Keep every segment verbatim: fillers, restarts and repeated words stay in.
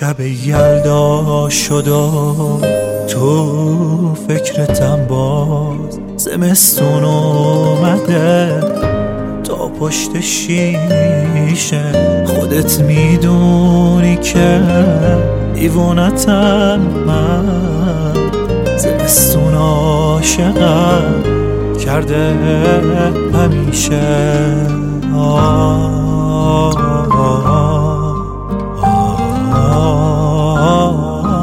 شب یلدا شد و تو فکرتم باز، زمستون اومده تا پشت شیشه. خودت میدونی که دیوونتم من، زمستون عاشقم کرده همیشه. آه آه آه.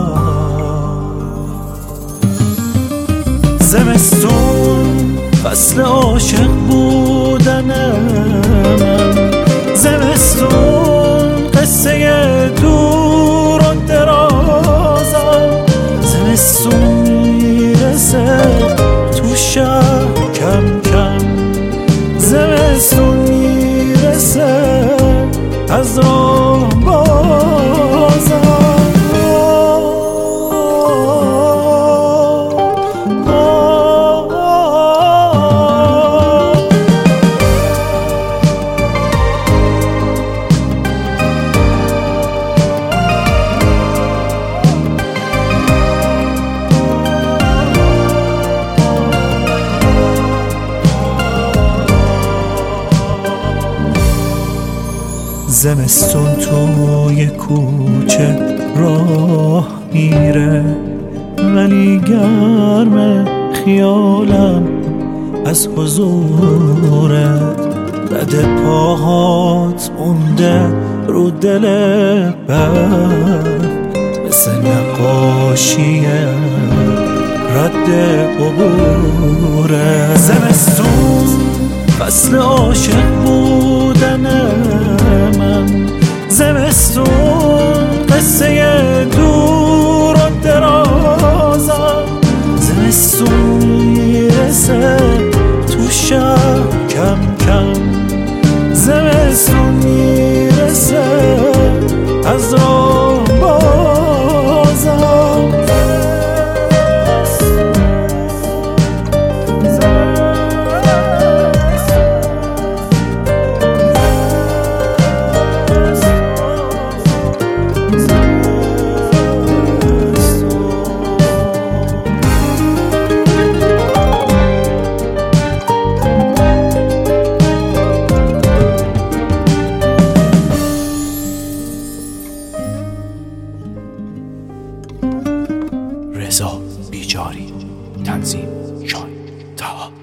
زمستون فصل عاشق بودن من، زمستون قصه دور و درازم، زمستون میرسه تو شهر کم کم، زمستون میرسه از راه بازم. زمستون توی کوچه راه میره، ولی گرم خیالم از حضورت. رد پاهات مونده رو دل برف، مثل نقاشی رد عبوره. زمستون فصل عاشق بودن من، زمستون قصه دور و درازم، زمستون میرسه تو شهر کم کم، زمستون میرسه از راه بازم. رضا بیجاری، تنظیم شان تا